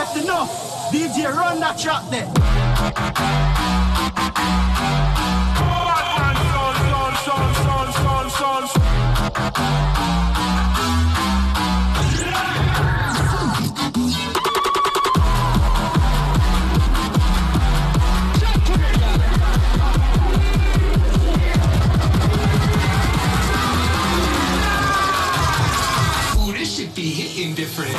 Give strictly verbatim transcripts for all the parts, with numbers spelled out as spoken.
That's enough. D J, run that track there. Ooh, this shit be hitting different.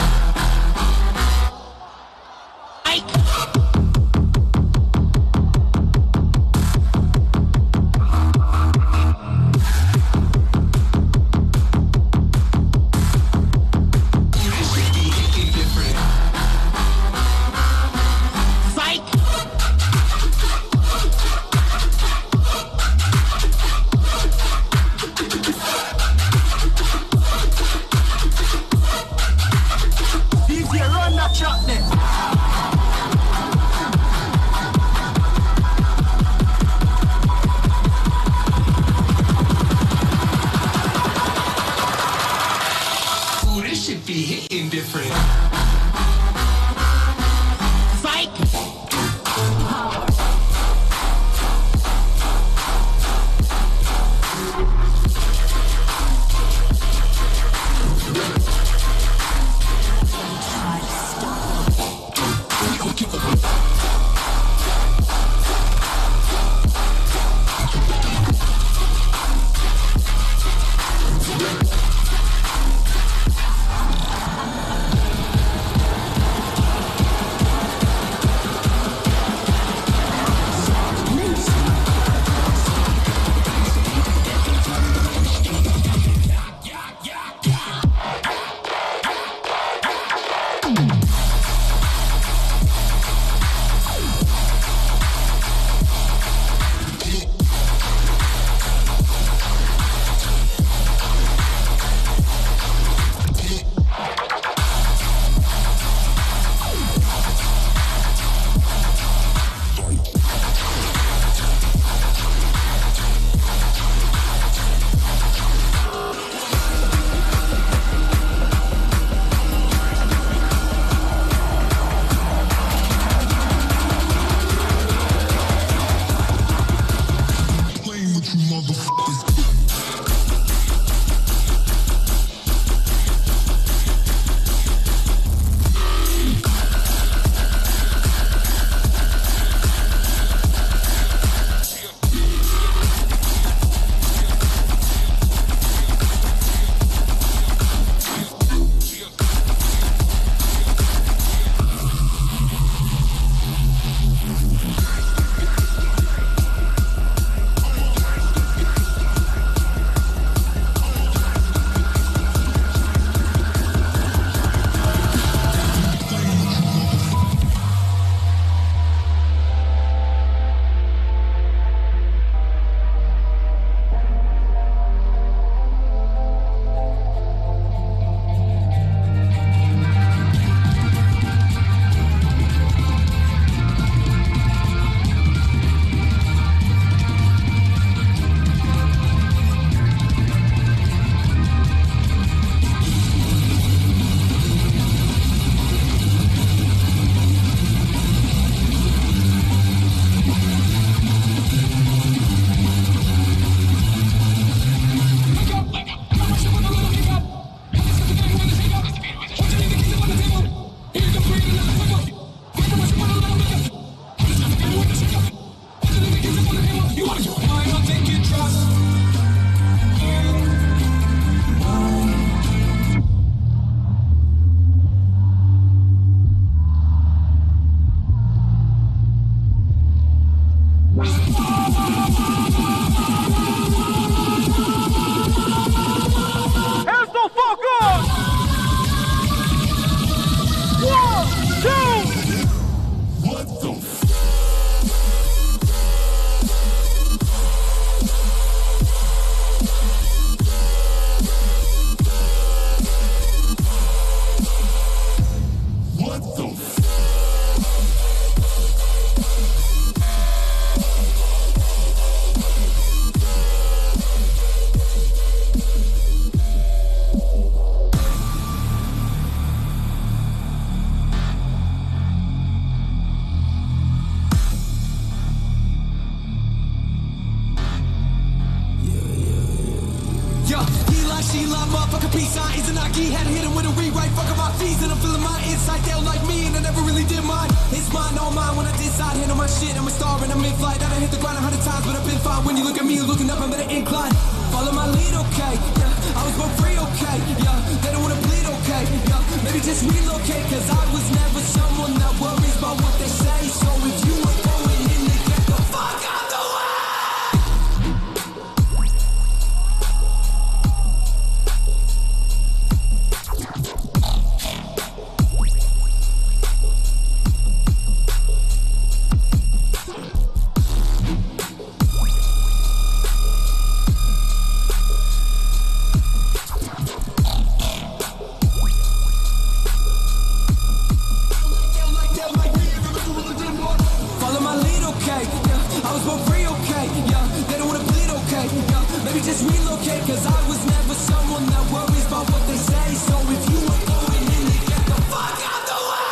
Yo, he like, she like, motherfucker, peace sign. Izanagi had to hit him with a rewrite. Fuck up my fees and I'm feeling my insight. They don't like me and I never really did mine. It's mine, all mine. When I decide, handle my shit. I'm a star and I'm in flight. I done hit the ground a hundred times, but I've been fine. When you look at me, you're looking up, I'm at an incline. Follow my lead, okay? Yeah, I was born free, okay? Yeah, they don't wanna bleed, okay? Yeah, maybe just relocate, cause I was never someone that worries about what they say. So if you ain't going in, then get the fuck out the way. Just relocate, cause I was never someone that worries about what they say. So if you ain't going in, then get the fuck out the way.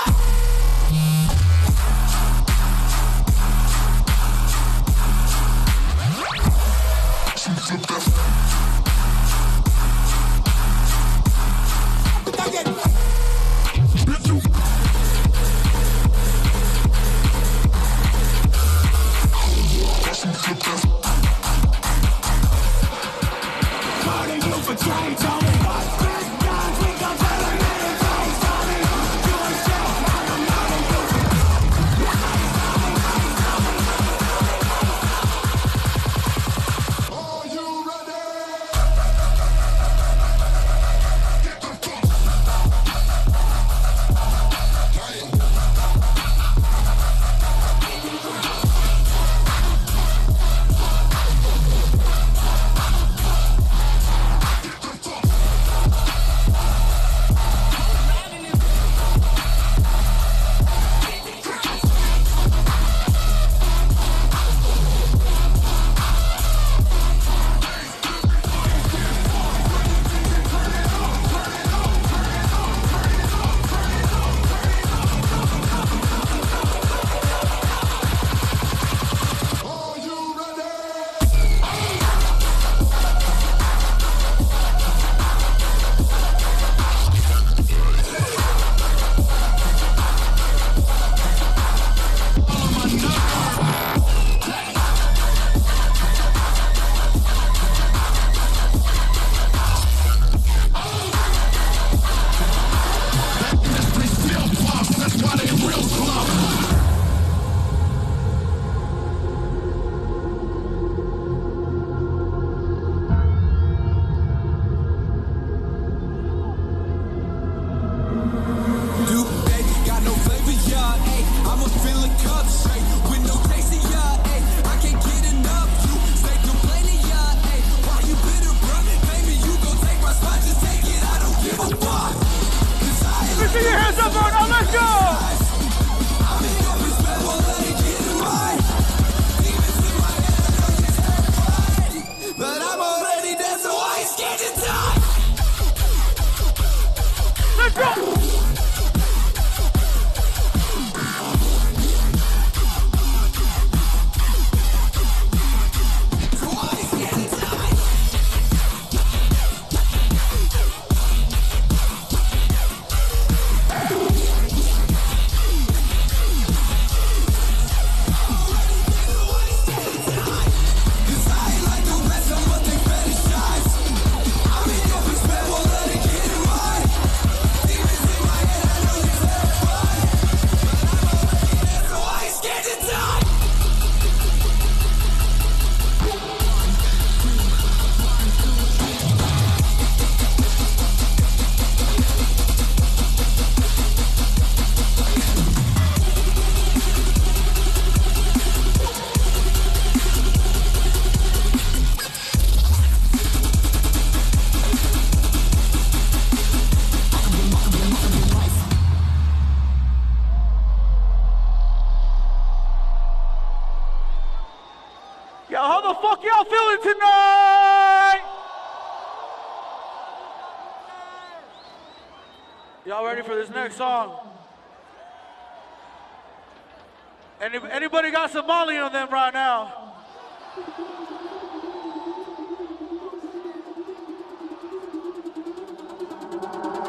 Yo, how the fuck y'all feeling tonight? Y'all ready for this next song? Any, anybody got some Molly on them right now?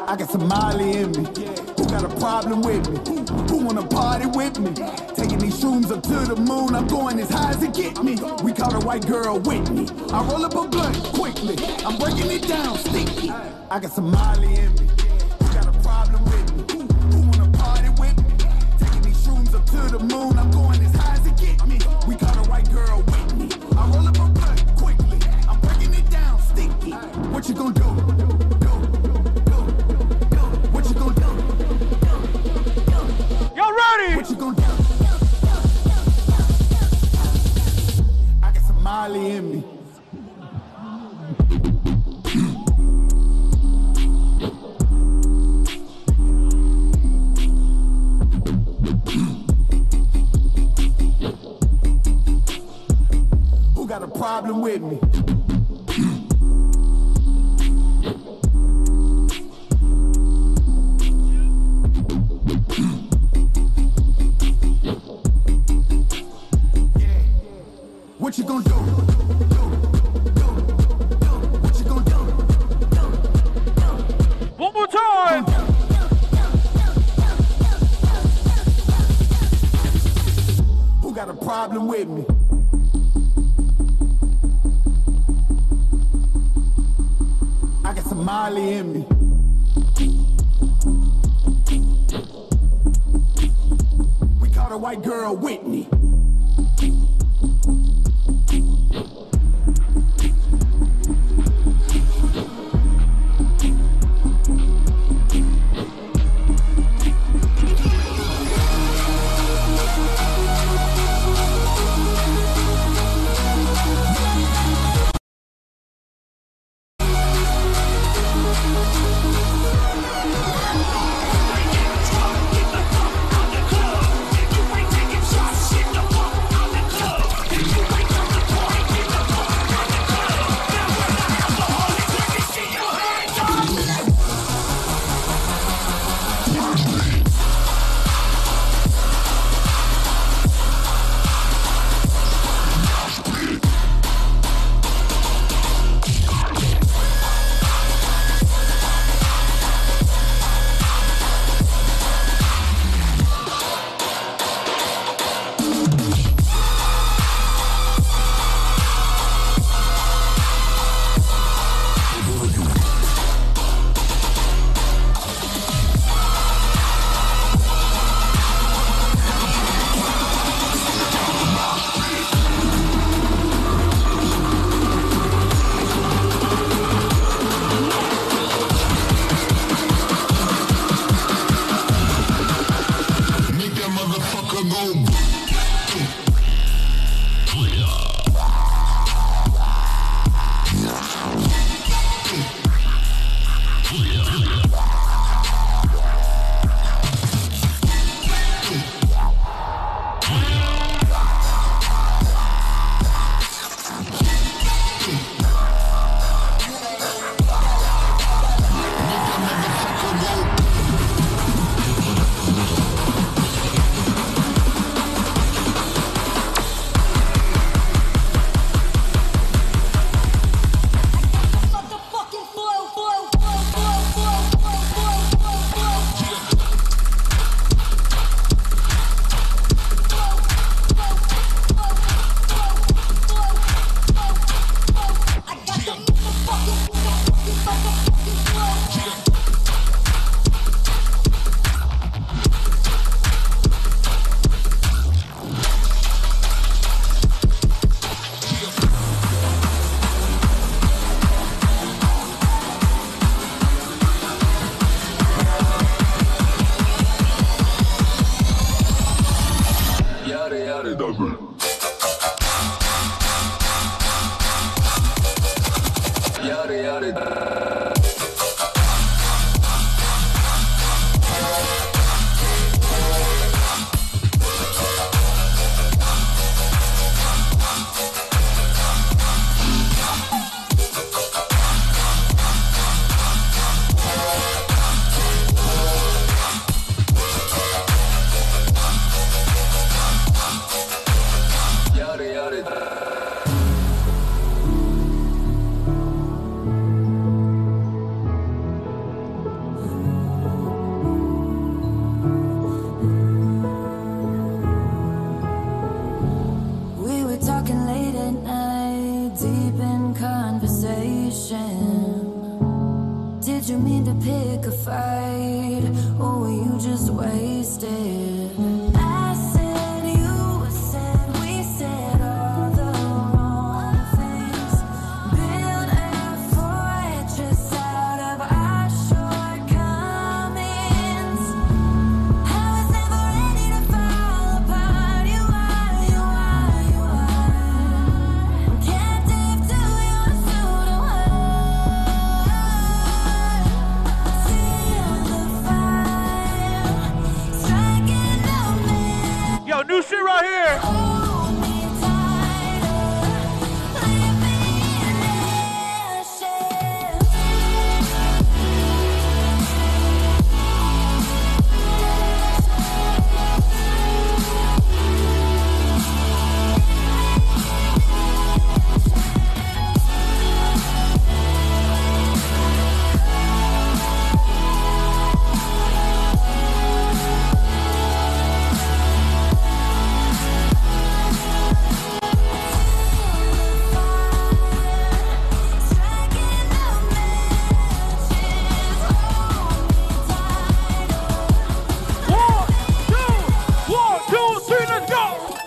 I got some Molly in me. Who got a problem with me? Who wanna party with me? Taking these shrooms up to the moon, I'm going as high as it get me. We caught a white girl Whitney. I roll up a blunt quickly. I'm breaking it down sticky. I got some Molly in me. Who got a problem with me? Who wanna party with me? Taking these shrooms up to the moon, I'm going as high as it get me. We caught a white girl Whitney. I roll up a blunt quickly. I'm breaking it down sticky. What you gonna do? What you gonna do? I got some Molly in me. Who got a problem with me? What you gonna do? What you gonna do? One more time! Who got a problem with me? I got some Molly in me. We caught a white girl Whitney. you mean to pick a fight, or were you just wasted? I said you said we said all the wrong things. Build a fortress out of our shortcomings. I was never ready to fall apart. You are, you are, you are captive to your pseudo heart. Feel the fire striking the man. Yo, new shit right here. Hold me tighter, leave me in ashes. One, two, one, two, three, let's go.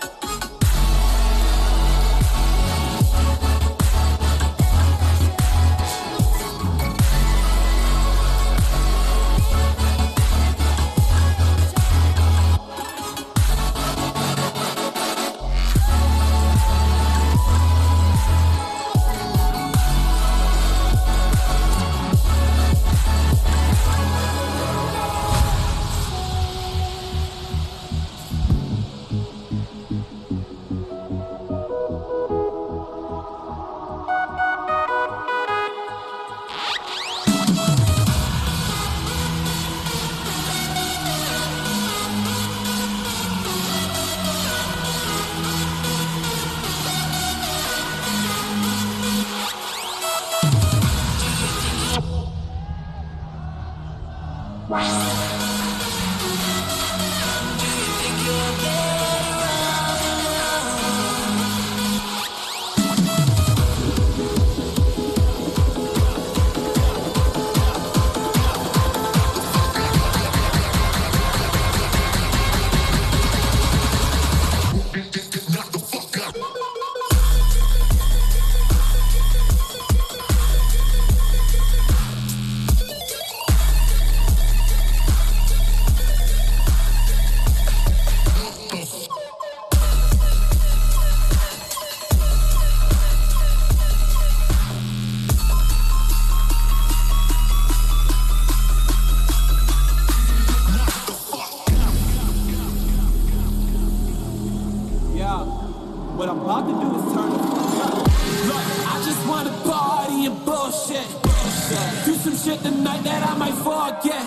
Yeah, what I'm about to do is turn the fuck up. Look, I just wanna party and bullshit. Do some shit tonight that I might forget.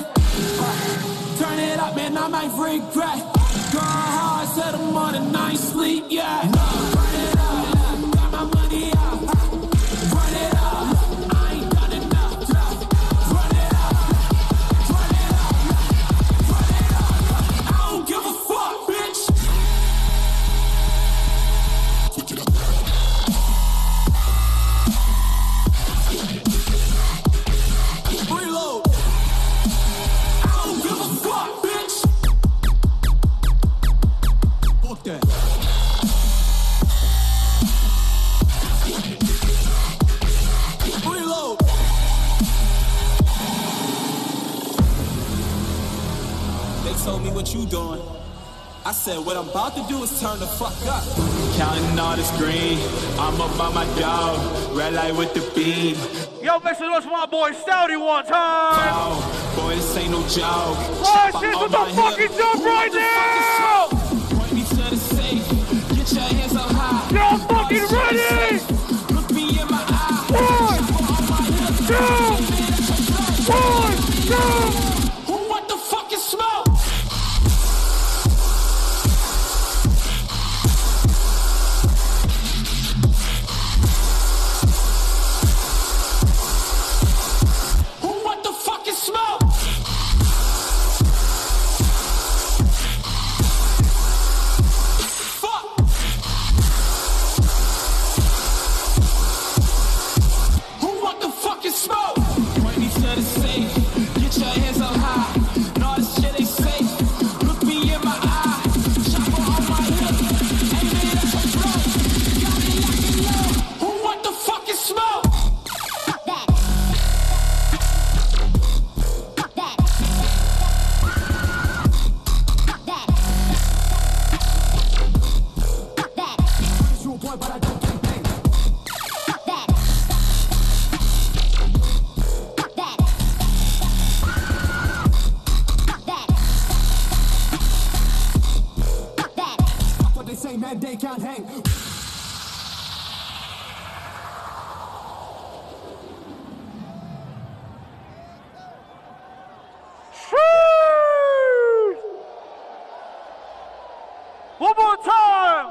Uh, turn it up, man, I might regret. Going hard till the morning, I ain't sleep yet. Run it up, got my money out. Run it up, I ain't done enough. Run it up, run it up, run it up. I don't give a fuck, bitch. Reload. I don't give a fuck, bitch. Fuck that. Reload. They told me what you doing. I said what I'm about to do is turn the fuck up. Counting all this green, I'm up on my dog, red light with the beam. Yo, make some noise for my boy Stouty one time. Oh, boy, this ain't no joke. Oh, shit, what the fucking jump right now? Point me to the safe. Get your hands up high. Yo, I'm fucking ready. Look me in my eye. One, two, one, two. Who want the fucking smoke? Who want the fucking smoke? Fuck. Who want the fucking smoke? Point me to the safe. you can't hang. One more time!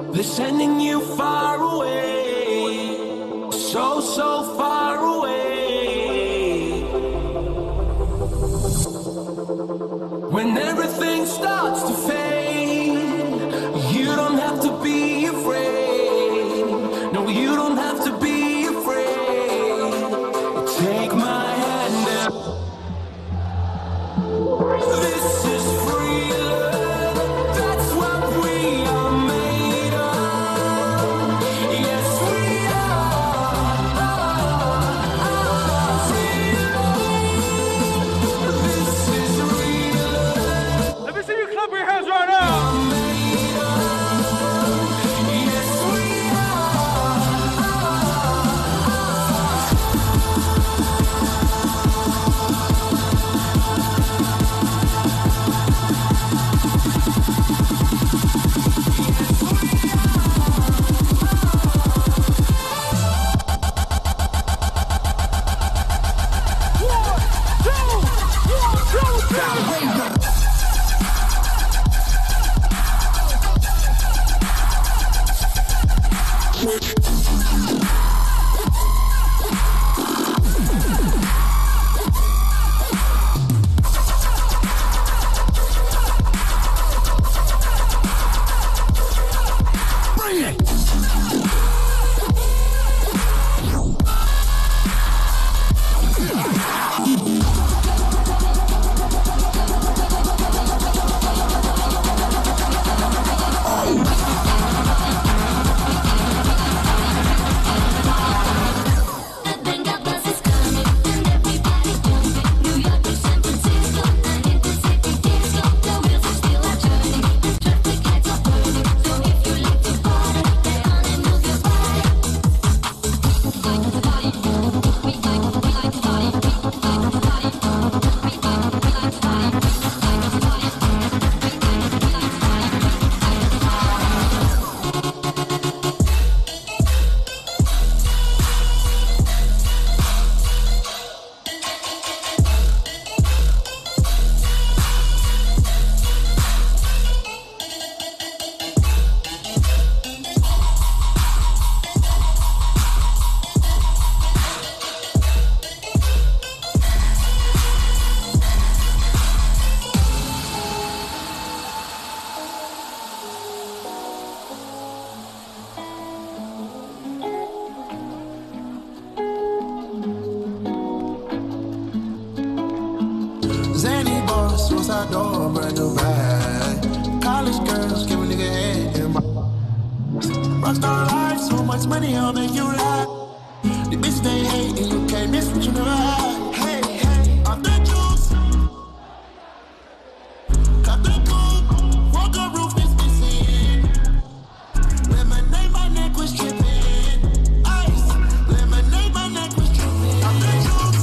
sending you far away, so, so far away. When everything starts to fade, you don't have to be afraid. No, you don't have to be afraid. Take my hand and this is free love. That's what we are made of. Yes, we are. Free love. This is real love. Let me see you clap your hands right now. Made of. Yes, we Zany boss, suicide door, brand new bag. College girls, give a nigga head in my rockstar life, so much money, I'll make you laugh. The bitch they hate, and you can't miss what you never had. Hey, hey, off the juice. Cut the coupe, walk a roof is missing. Lemonade, my neck was tripping. Ice, lemonade, my neck was tripping. Off the juice.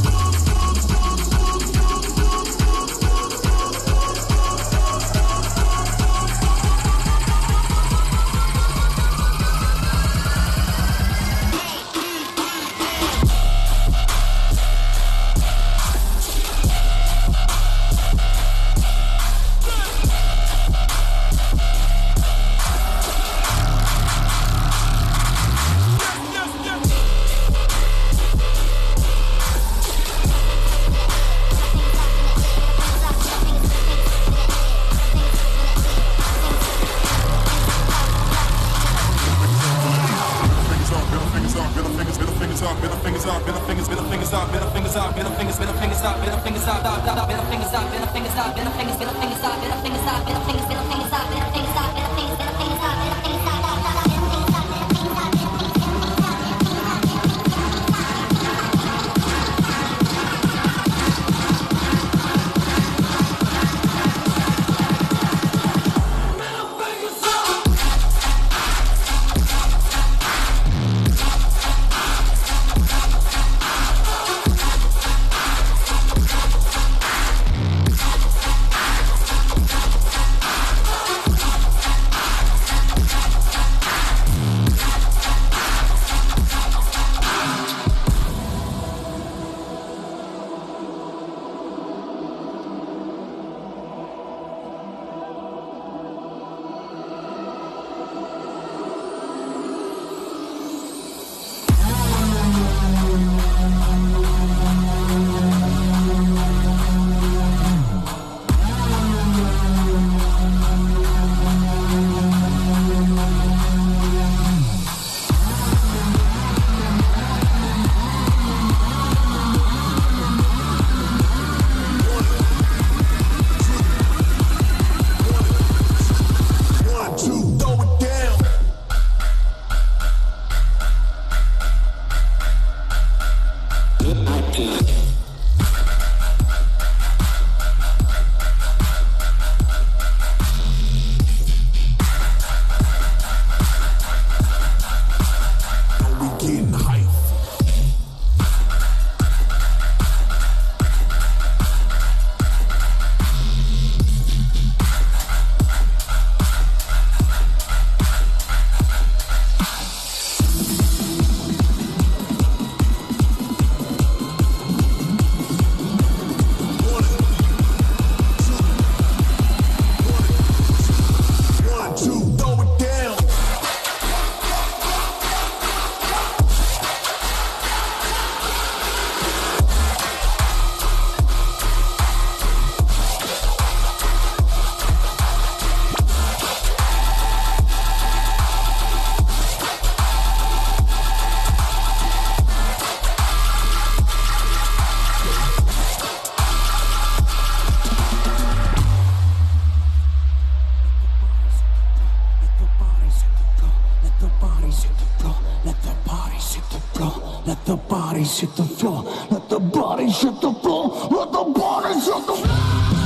the bodies hit the floor. Let the bodies hit the floor. Let the bodies hit the floor.